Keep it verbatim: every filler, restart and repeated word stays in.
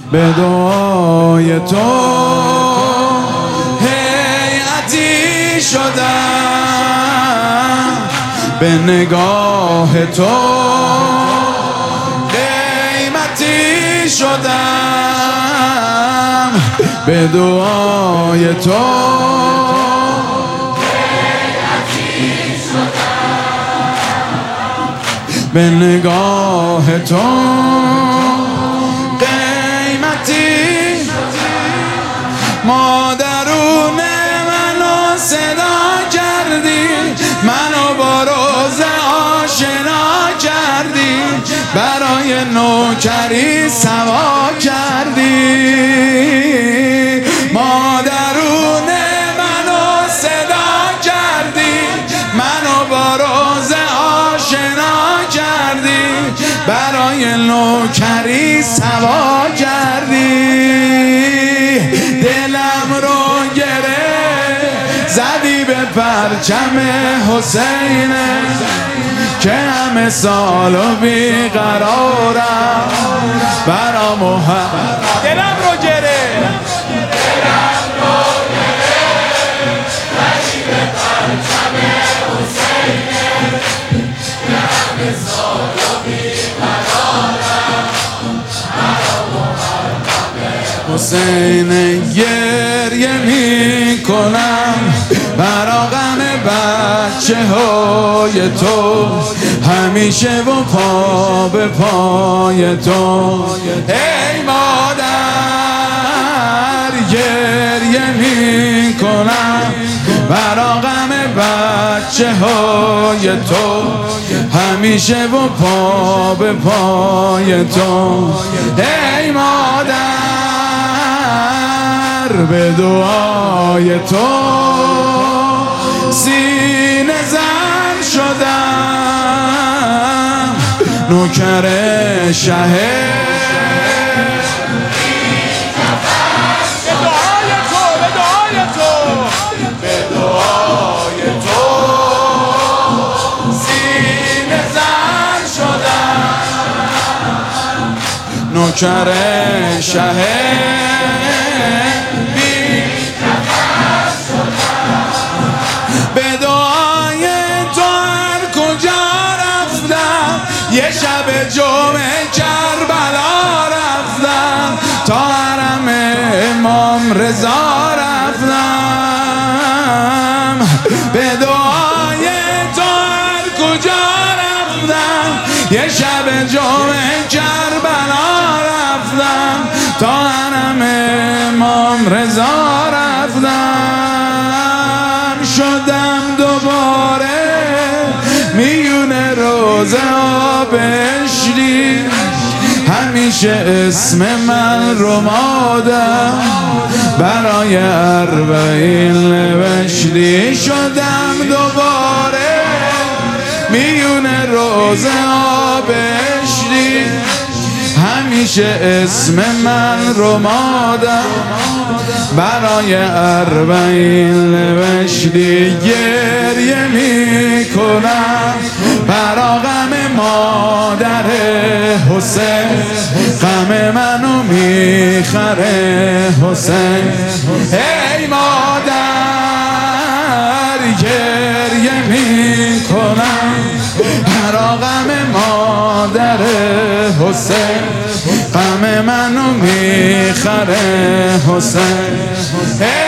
به دعای تو هیئتی شدم، به نگاه تو قیمتی شدم، به دعای تو هیئتی شدم، به نگاه تو مادرون منو صدا کردی، منو با روزه آشنا کردی، برای نوکری سوا کردی. مادرون منو صدا کردی، منو با روزه آشنا کردی، برای نوکری سوا کردی. دلم رو گره زدی به پرچم حسین، که همه سال و بیقرارم برا محمد. دلم رو گره دلم رو گره زدی به پرچم حسین، که همه سال و بیقرارم برا محمد. حسین گریه می کنم برا غم بچه های تو، همیشه و پا به پای تو. ای مادر گریه می کنم برا غم بچه های تو، همیشه و پا به پای تو. ای مادر به دعای تو سینه زن شدم، نوکر شه نوکر شه بی نفس شدم، به دعای تو هر کجا رفتم، یه شب جمعه کربلا رفتم، تا حرم امام رضا رفتم. به دعای تو هر کجا رفتم، یه شب جمعه کربلا تا حرم امام رضا رفتم. شدم دوباره میون روزه ها بهشتی، همیشه اسم من رو مادر برای اربعین نوشتی. شدم دوباره میون روزه ها بهشتی، همیشه اسم من رو مادر برای اربعین نوشتی. گریه می کنم برا غم مادر حسین، غم منو میخره حسین. ای مادر گریه می کنم برا غم مادر حسین، غم منو میخره حسین.